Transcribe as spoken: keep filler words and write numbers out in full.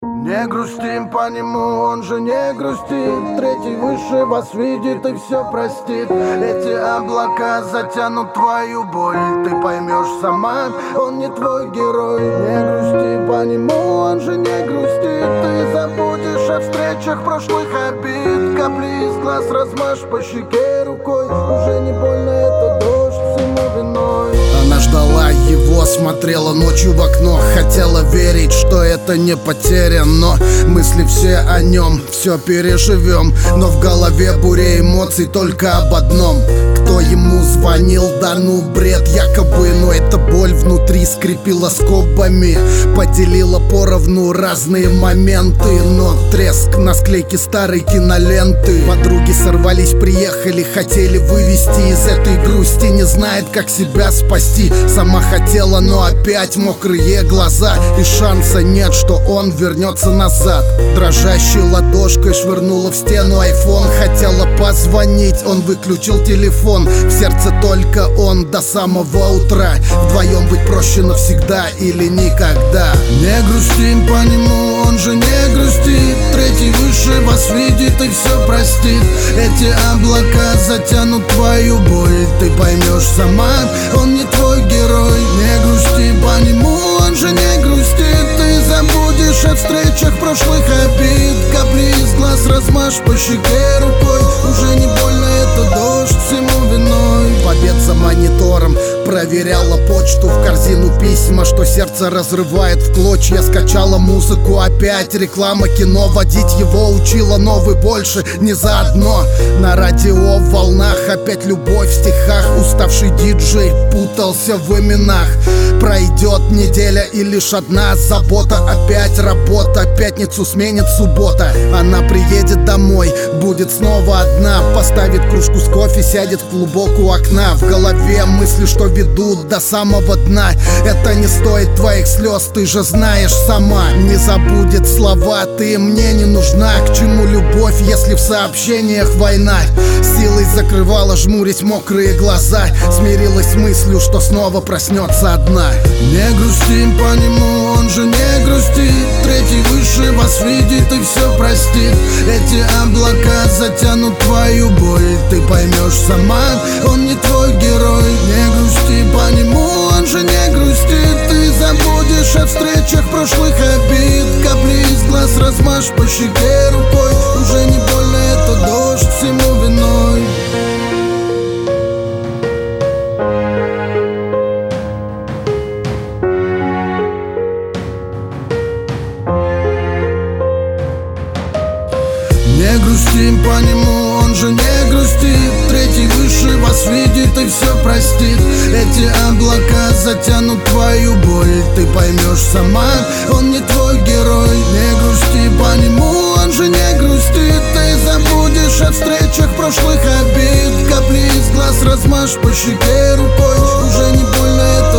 Не грустим по нему, он же не грустит. Третий выше вас видит и все простит. Эти облака затянут твою боль. Ты поймешь сама, он не твой герой. Не грусти по нему, он же не грустит. Ты забудешь о встречах прошлых обид. Капли из глаз размажь по щеке рукой. Уже не больно, это дождь всему виной. Она ждала его, смотрела ночью в окно. Хотела верить, что это не потеря, но мысли все о нем, все переживем. Но в голове буря эмоций только об одном: кто ему звонил, да ну бред якобы. Но эта боль внутри скрепила скобами, поделила поровну разные моменты. Но треск на склейке старой киноленты. Подруги сорвались, приехали, хотели вывести из этой грусти. Не знает, как себя спасти. Сама хотела, но опять мокрые глаза. И шанса нет, что он вернется назад. Дрожащей ладошкой швырнула в стену айфон. Хотела позвонить, он выключил телефон. В сердце только он до самого утра. Вдвоем быть проще навсегда или никогда. Не грустим по нему, он же не грустит. Третий выше вас видит и все простит. Эти облака затянут твою боль. Ты поймешь сама, он не твой герой. Не грусти по нему, он же не грустит. Ты забудешь о встречах прошлых обид. Капли из глаз размажь по щеке рукой. Уже не больно, это дождь всему виной. Побед за монитором, проверяла почту, в корзину письма, что сердце разрывает в клочья. Скачала музыку опять, реклама кино. Водить его учила, но вы больше не заодно. На радио в волнах опять любовь в стихах. Уставший диджей путался в именах. Пройдет неделя и лишь одна забота. Опять работа, пятницу сменит суббота. Она приедет домой, будет снова одна. Поставит кружку с кофе, сядет в клубок у окна. В голове мысли, что ведут до самого дна. Это не стоит твоих слез, ты же знаешь сама. Не забудет слова, ты мне не нужна. К чему любовь, если в сообщениях война? Силой закрывала, жмурясь мокрые глаза. Смирилась с мыслью, что снова проснется одна. Не грустим по нему, он же не грустит. Третий выше вас видит и все простит. Эти облака затянут твою боль. Ты поймешь сама, он не твой герой. Не грусти по нему, он же не грустит. Ты забудешь о встречах прошлых обид. Капли из глаз размажь по щеке рукой. Уже не больно, это дождь всему виной. Не грустим по нему, он же не грустит. Третий выше вас видит и все простит. Эти облака затянут твою боль. Ты поймешь сама, он не твой герой. Не грусти по нему, он же не грустит. Ты забудешь о встречах прошлых обид. Капли из глаз размажь по щеке рукой. Уже не больно, это